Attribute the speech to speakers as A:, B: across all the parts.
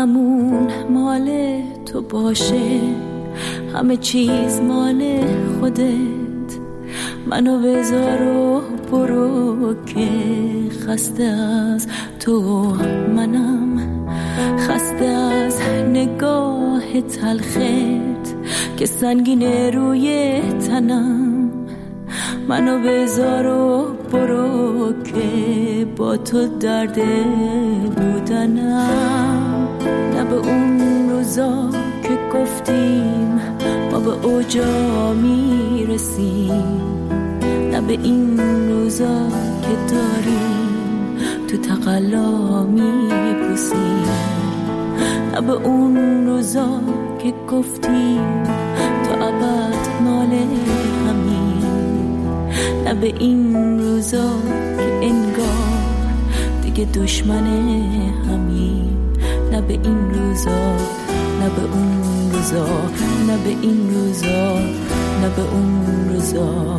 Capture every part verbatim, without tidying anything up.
A: خونمون مال تو باشه، همه چیز مال خودت، منو بذار و برو که خسته از تو منم، خسته از نگاه تلخت که سنگینه روی تنم، منو بذار و برو که با تو درد بودنم، نه به اون روزا که گفتیم ما به اوجا میرسیم، نه به این روزا که داریم تو تقلا میپوسیم، نه به اون روزا که گفتیم تو ابد مال همین، نه به این روزا که انگار دیگه دشمن همین، نه به این روزا، نه به اون روزا، نه به این روزا، نه به اون روزا.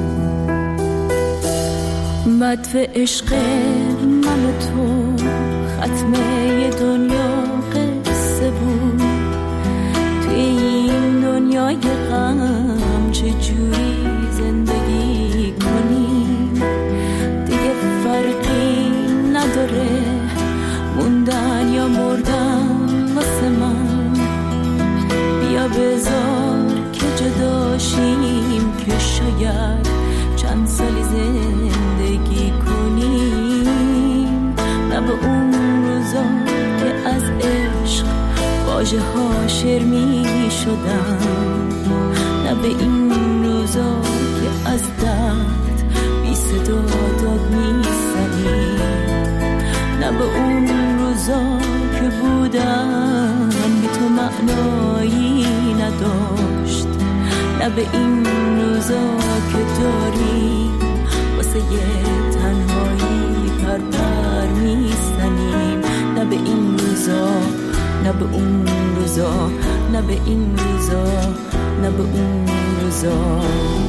A: مدفع عشق من و تو ختمه دنیا قصه بود، توی این دنیای غم چجوری زندگی کنیم، دیگه فرقی نداره موندن یا مردن واسه من، بیا بذار که جداشیم که شاید چند سالی زندگی کنیم، نه به اون روزا که از عشق واژه ها شعر می شدن، نه به این روزا که از درد بی صدا داد می زنیم، نه به اون روزا که بودن بی تو معنایی نداشت، نه به این روزا که داریم واسه یه تنهایی پر پر میزنیم، نه به این روزا، نه به اون روزا، نه به این روزا، نه به اون روزا.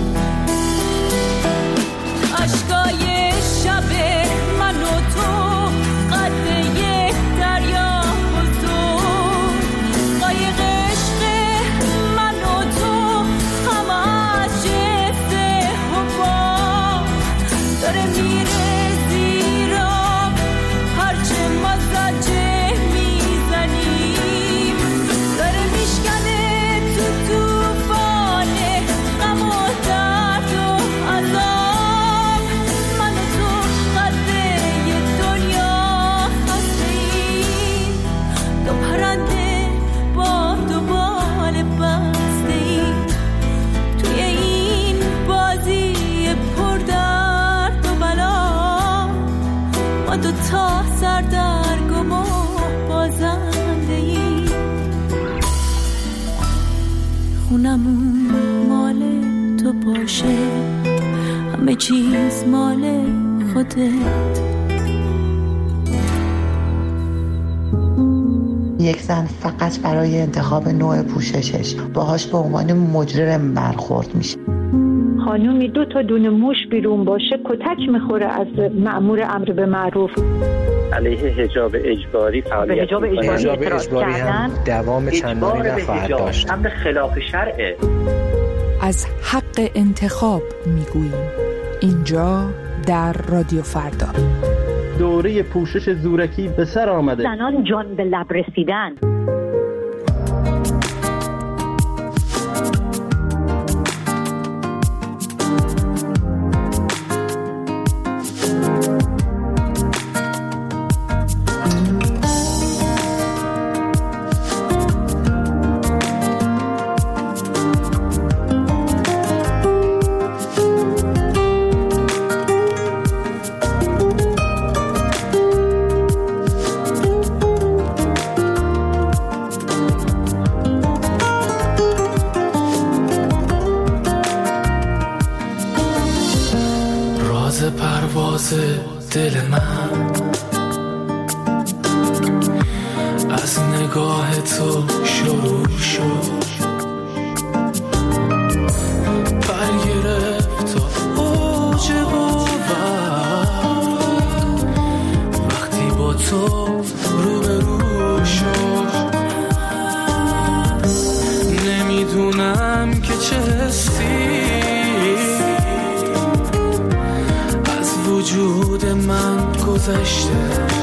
A: عشقای شب من و تو قد یک دریا بزرگ، قایق عشق من و تو همه از جفت حباب داره میره زیر آب، هرچه ما زجه میزنیم داره میشکنه تو توفان غم و درد و عذاب، من و تو قده دنیا خسته‌ایم، دو پرنده با دو بال بسته‌ایم توی این بازی پر درد و بلا، ما دو تا سردرگم و بازنده‌ایم، خونمون مال تو باشه، همه چیز مال خودت.
B: یک زن فقط برای انتخاب نوع پوششش باهاش به عنوان مجرم برخورد میشه.
C: خانومی دو تا دونه موش بیرون باشه کتک میخوره از مأمور امر به معروف.
D: علیه حجاب اجباری فعالیت
E: حجاب اجباری,
D: حجاب
E: اجباری هم دوام چندانی نخواهد داشت.
D: امر خلاف شرعه.
F: از حق انتخاب میگوییم اینجا در رادیو فردا.
G: دوره پوشش زورکی به سر آمده.
C: زنان جان به لب رسیدن.
H: دل من از نگاه تو شروع شد، برگرفت تا اوج باور، وقتی با تو روبرو شد، گذشته،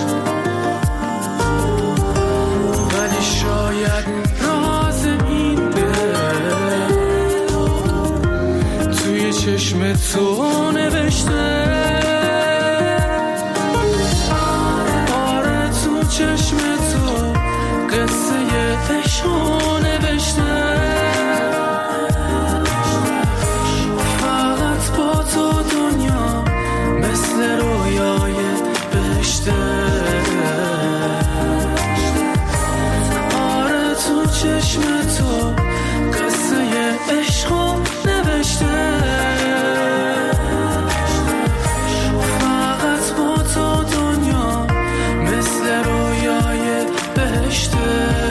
H: ولی شاید راز این دل توی چشم تو نوشته. آره تو چشم تو قصه عشقو نوشته. فقط با تو دنیا مثل رویای بهشته. آره تو چشم تو قصه عشقو نوشته. فقط با تو دنیا مثل رویای بهشته.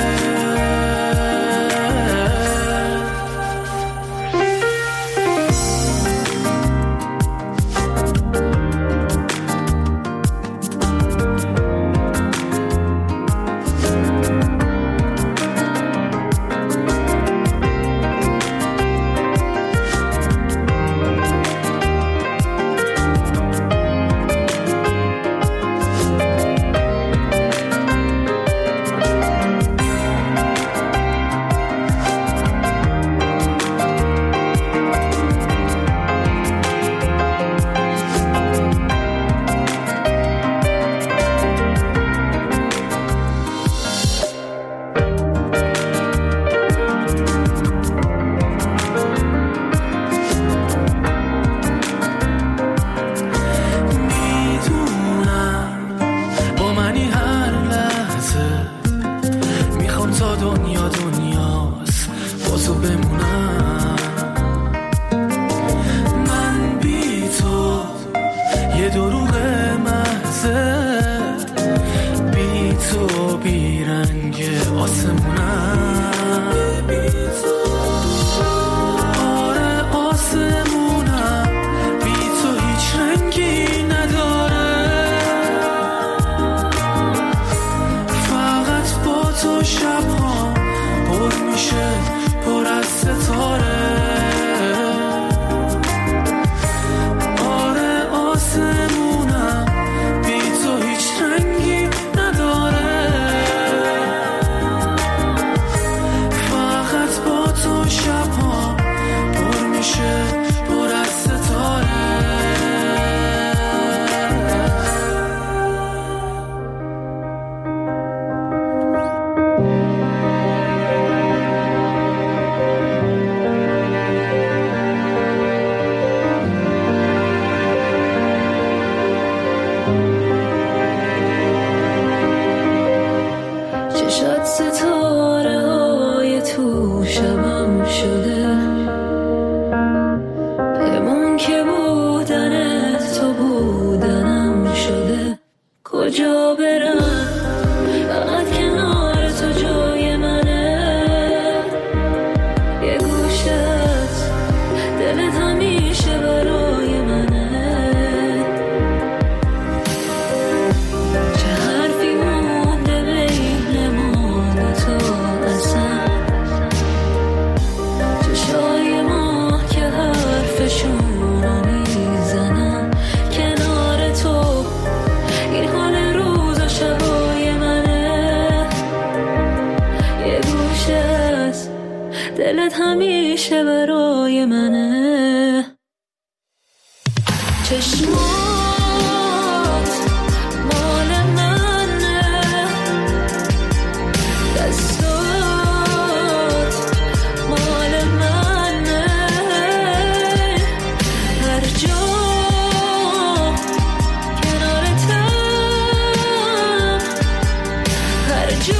A: دلت همیشه برای منه. چشمات مال منه، دستات مال منه، هر جا کنارتم، هر جا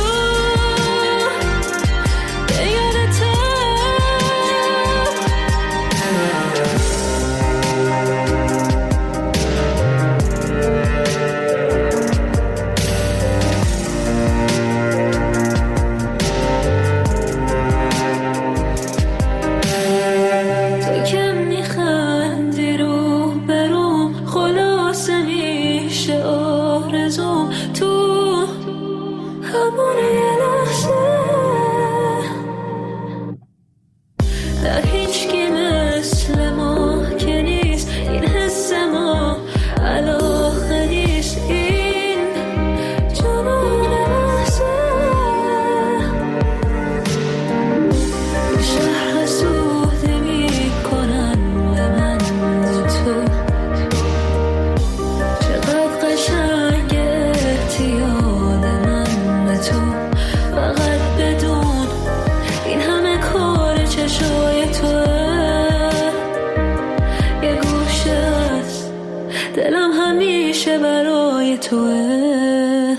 A: دلم همیشه برای توه.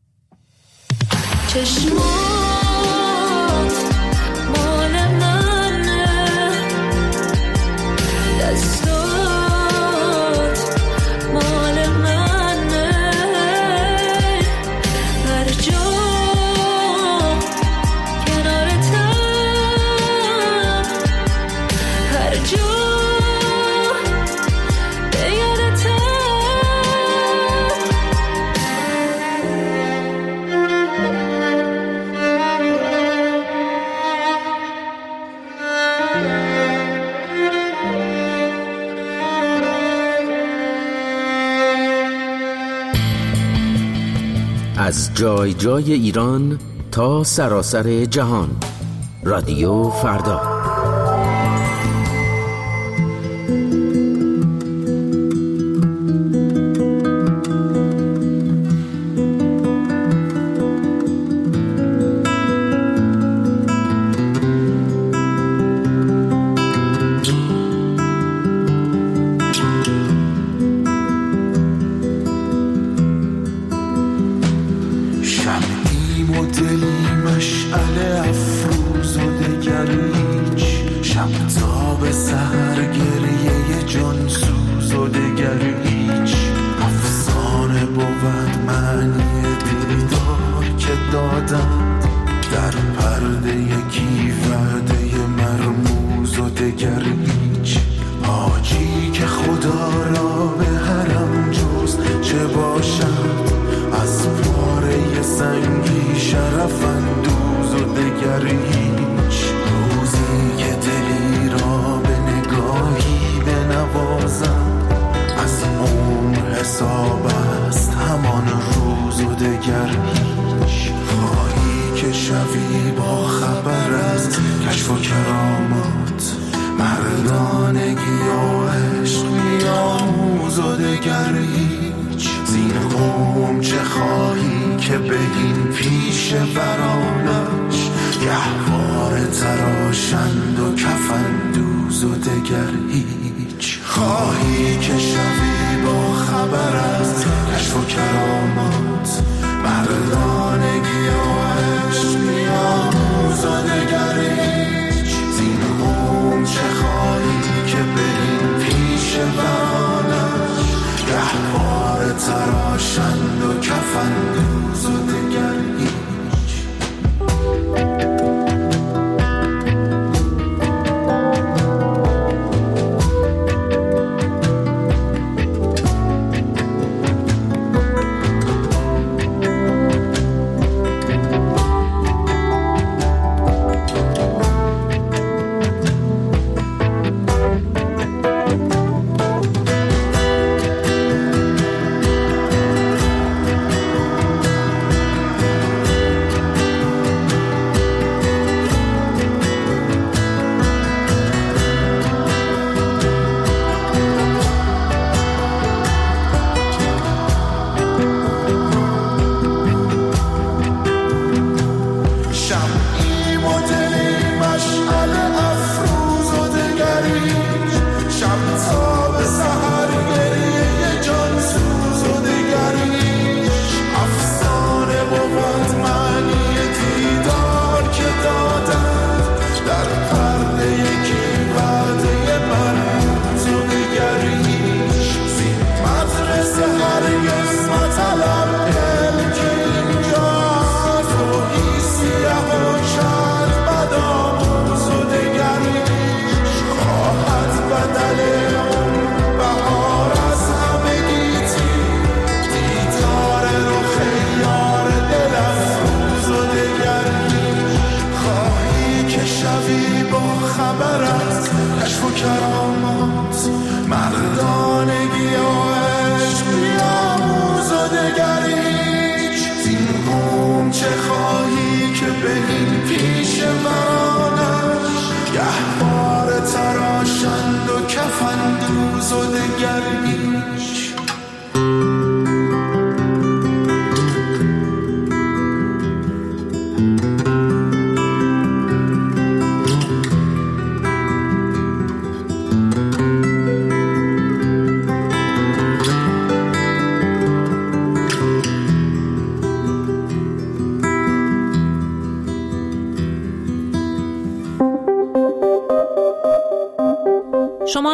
A: چشمات مال منه، دستات مال منه، هر جا کنارتم، هر جا
I: از جای جای ایران تا سراسر جهان، رادیو فردا.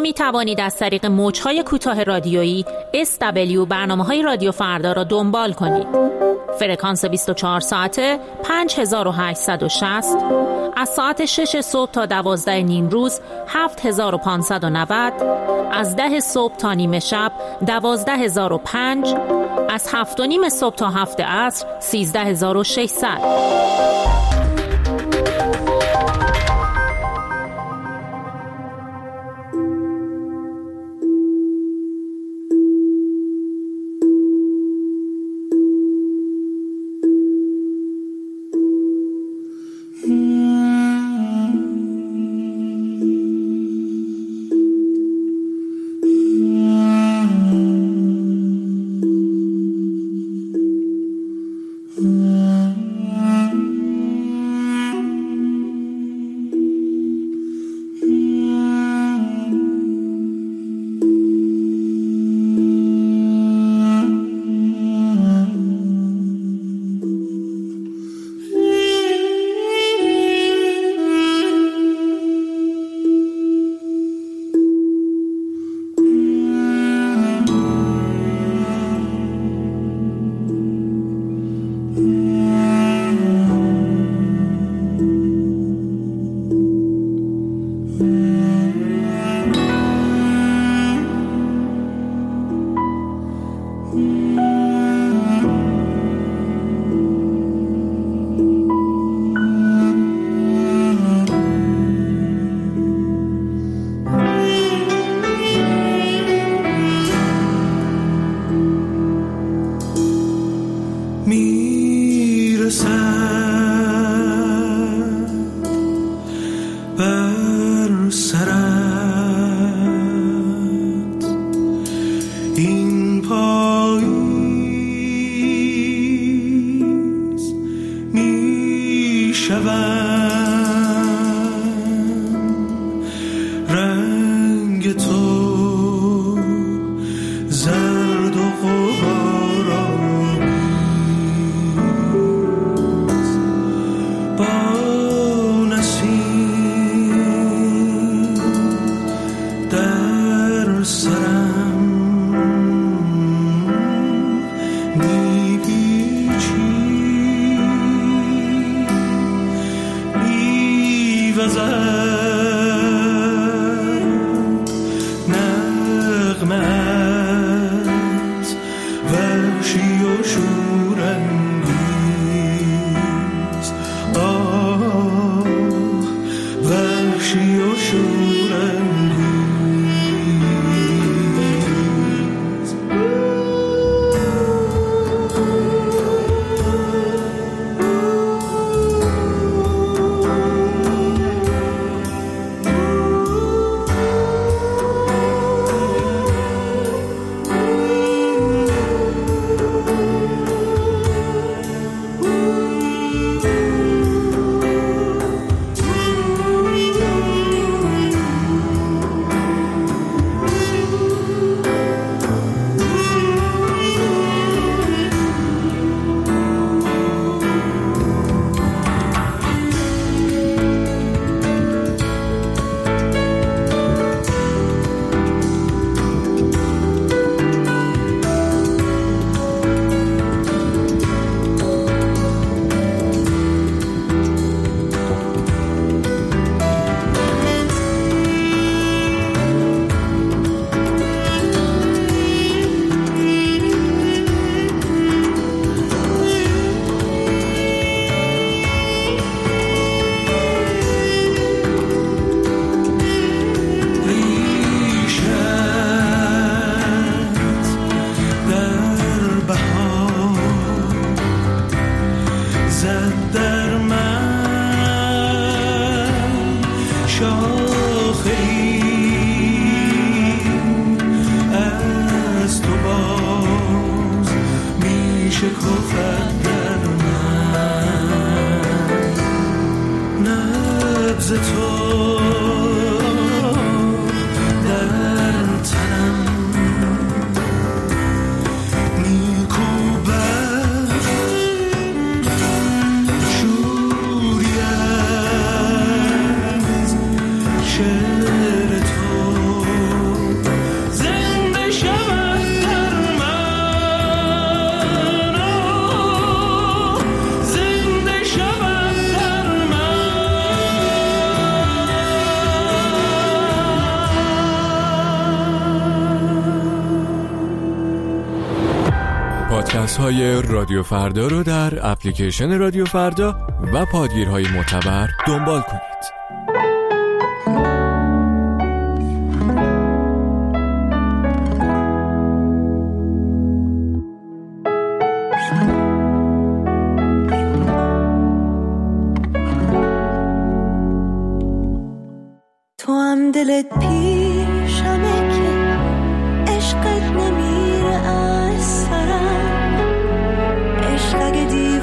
J: می توانید از طریق موج‌های کوتاه رادیویی اس دبلیو برنامه‌های رادیو فردا را دنبال کنید. فرکانس بیست و چهار ساعته پنج هزار و هشتصد و شصت، از ساعت شش صبح تا دوازده نیم روز هفت هزار و پانصد و نود، از ده صبح تا نیمه شب دوازده هزار و پنج، از هفت و نیم صبح تا هفت عصر سیزده هزار و ششصد.
K: پادکست های رادیو فردا رو در اپلیکیشن رادیو فردا و پادگیرهای معتبر دنبال کنید.
A: تو هم دلت پیشمه که عشقت نمیره از سرم، عشق اگه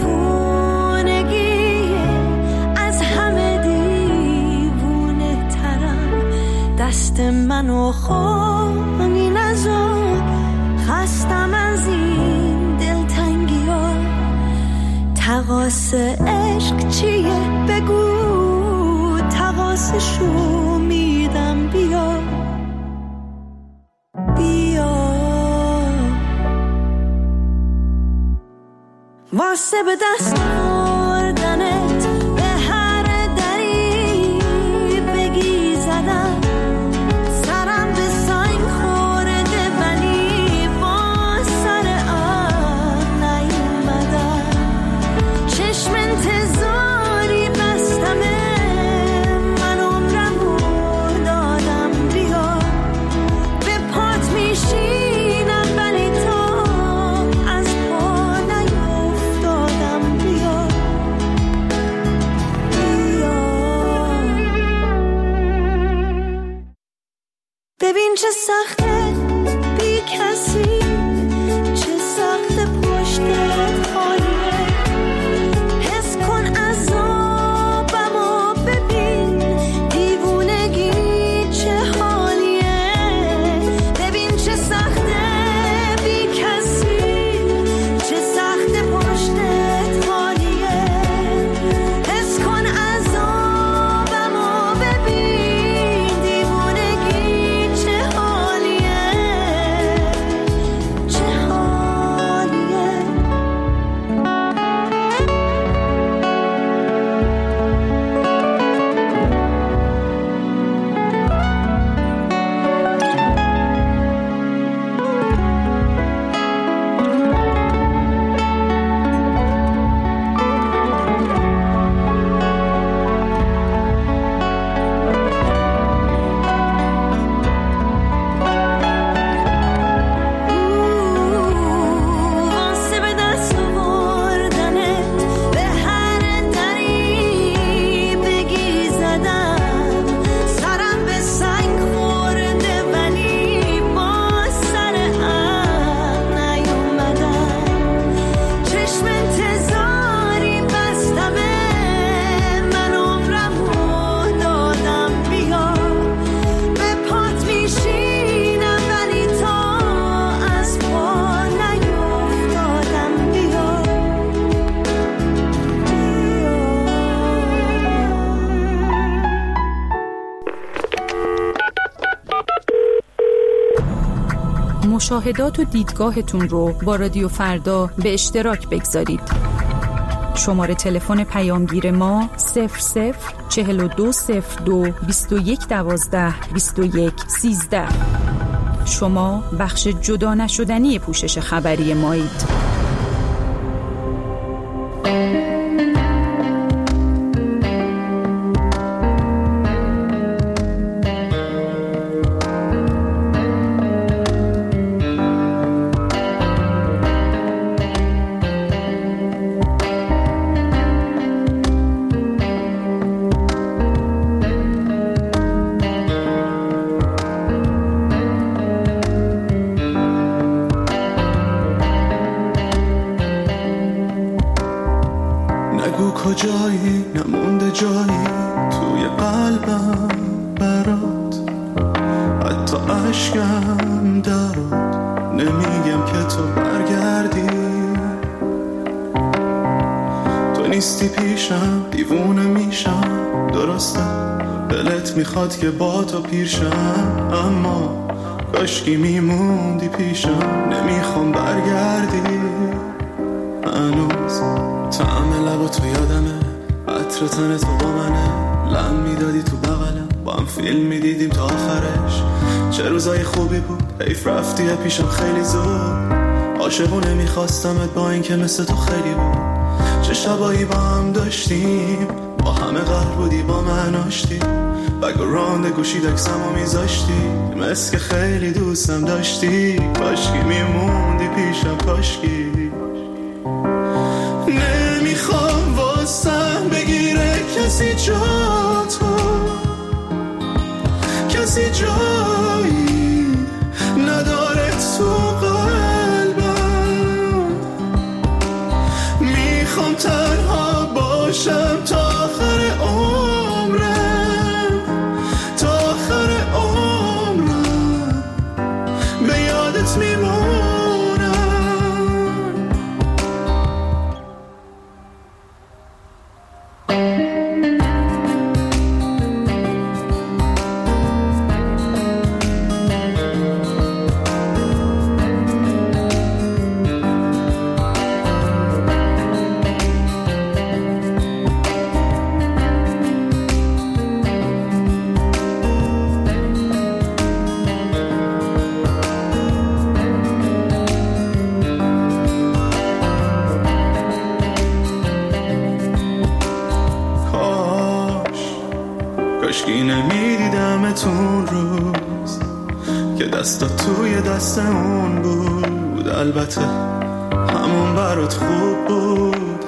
A: دیوونگیه از همه دیوونه ترم، دست منو خوامی نزار، خستم از این دلتنگی ها، تقاس عشق چیه بگو، تقاسشو میدم، بیا بیا واسه به دست آوردنت به هر دری بگی زدم، سرم به سنگ خورده ولی با سر آب نیومدم، چشم انتظاری بستمه ببین چه سخته بی کسی، چه سخته پشتت خالیه، حس کن عذابمو ببین دیوونگی چه حالیه، ببین چه سخته بی کسی، چه سخته پشتت خالیه، حس کن عذابمو ببین دیوونگی
F: مشاهدات و دیدگاهتون رو با رادیو فردا به اشتراک بگذارید. شماره تلفن پیامگیر ما صفر صفر چهل و دو صفر دو بیست و یک دوازده بیست و یک سیزده. شما بخش جدا نشدنی پوشش خبری مایید.
H: کجایی نمونده جایی توی قلبم برات، حتی عشقم درات، نمیگم که تو برگردی، تو نیستی پیشم دیوونه میشم، درسته دلت میخواد که با تو پیشم، اما کاشکی میموندی پیشم، نمیخوام برگردی، هنوز طعم لبا تو یادمه، عطر تن تو با منه، لم میدادی تو بغلم، با هم فیلم میدیدیم تا آخرش، چه روزای خوبی بود، حیف رفتی پیشم خیلی زود، عاشقونه میخواستمت با این که مثل تو خیلی بود. چه شبایی با هم داشتیم، با همه قهر بودی با من آشتی. بگراند گوشی دکسمو میذاشتی، مثل که خیلی دوستم داشتی. کاشکی میموندی پیشم، کاشکی. نمیخوام واسم بگیره کسی جاتو، کسی جایی نداره تو قلبم. میخوام تنها باشم تا آخر عمرم، تا آخر عمرم به یادت میمونم. کاشکی نمیدیدمتون روز که دستا توی دست اون بود. البته همون برات خوب بود،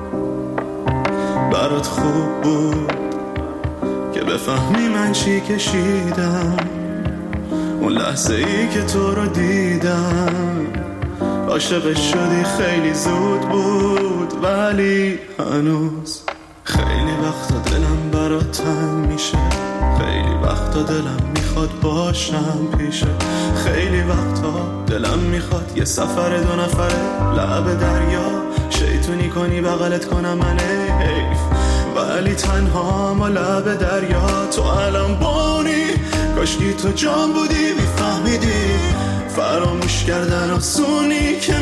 H: برات خوب بود که بفهمی من چی کشیدم اون لحظه ای که تو رو دیدم. عاشق شدی خیلی زود بود، ولی هنوز خیلی وقتا دلم برات تنگ میشه. خیلی وقتا دلم میخواد باشم پیشه. خیلی وقتا دلم میخواد یه سفر دو نفره لب دریا شیطونی کنی بغلت کنم من حیف. ولی تنها ما لب دریا تو الان بانی. کاشکی تو جان بودی میفهمیدی فراموش کردن آسونی که